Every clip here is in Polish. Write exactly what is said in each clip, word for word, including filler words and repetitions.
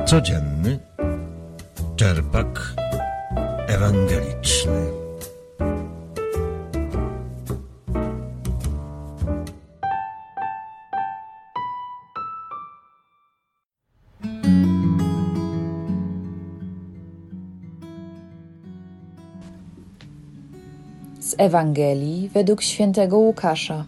Codzienny czerpak ewangeliczny. Z Ewangelii według świętego Łukasza.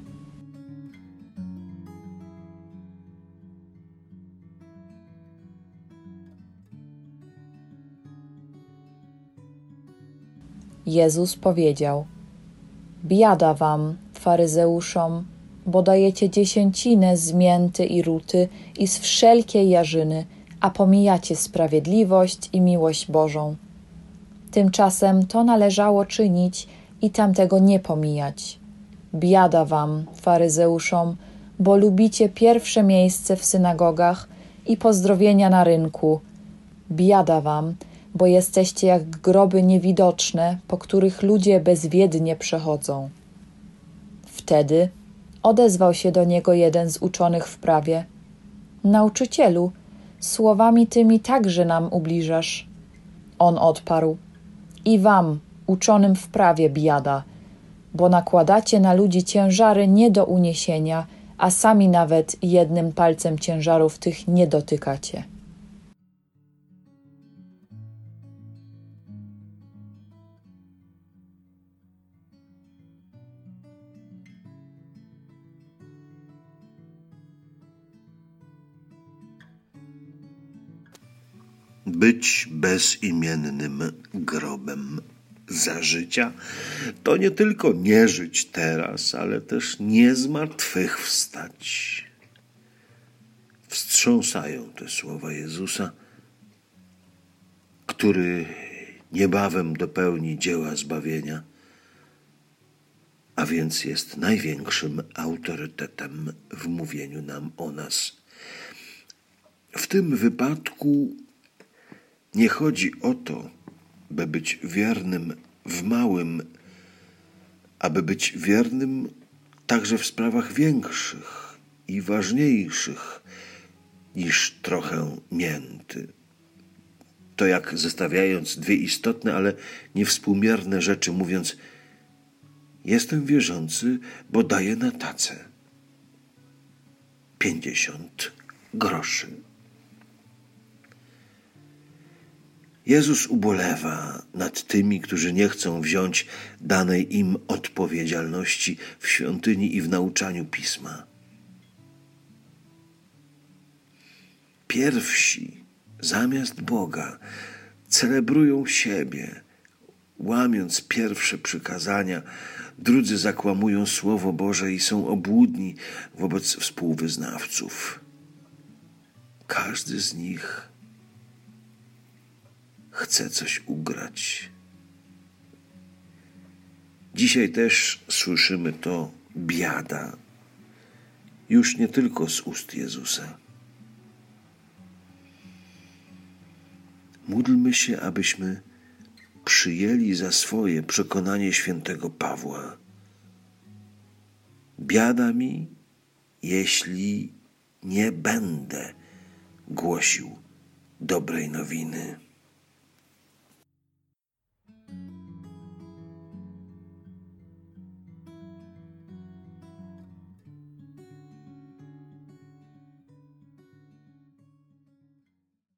Jezus powiedział: Biada wam, faryzeuszom, bo dajecie dziesięcinę z mięty i ruty i z wszelkiej jarzyny, a pomijacie sprawiedliwość i miłość Bożą. Tymczasem to należało czynić i tamtego nie pomijać. Biada wam, faryzeuszom, bo lubicie pierwsze miejsce w synagogach i pozdrowienia na rynku. Biada wam, bo jesteście jak groby niewidoczne, po których ludzie bezwiednie przechodzą. Wtedy odezwał się do niego jeden z uczonych w prawie: Nauczycielu, słowami tymi także nam ubliżasz. On odparł: I wam, uczonym w prawie, biada, bo nakładacie na ludzi ciężary nie do uniesienia, a sami nawet jednym palcem ciężarów tych nie dotykacie. Być bezimiennym grobem za życia to nie tylko nie żyć teraz, ale też nie zmartwychwstać. Wstrząsają te słowa Jezusa, który niebawem dopełni dzieła zbawienia, a więc jest największym autorytetem w mówieniu nam o nas. W tym wypadku nie chodzi o to, by być wiernym w małym, aby być wiernym także w sprawach większych i ważniejszych niż trochę mięty. To jak zestawiając dwie istotne, ale niewspółmierne rzeczy, mówiąc: jestem wierzący, bo daję na tacę pięćdziesiąt groszy. Jezus ubolewa nad tymi, którzy nie chcą wziąć danej im odpowiedzialności w świątyni i w nauczaniu Pisma. Pierwsi, zamiast Boga, celebrują siebie, łamiąc pierwsze przykazania, drudzy zakłamują Słowo Boże i są obłudni wobec współwyznawców. Każdy z nich chce coś ugrać. Dzisiaj też słyszymy to biada, już nie tylko z ust Jezusa. Módlmy się, abyśmy przyjęli za swoje przekonanie świętego Pawła. Biada mi, jeśli nie będę głosił dobrej nowiny.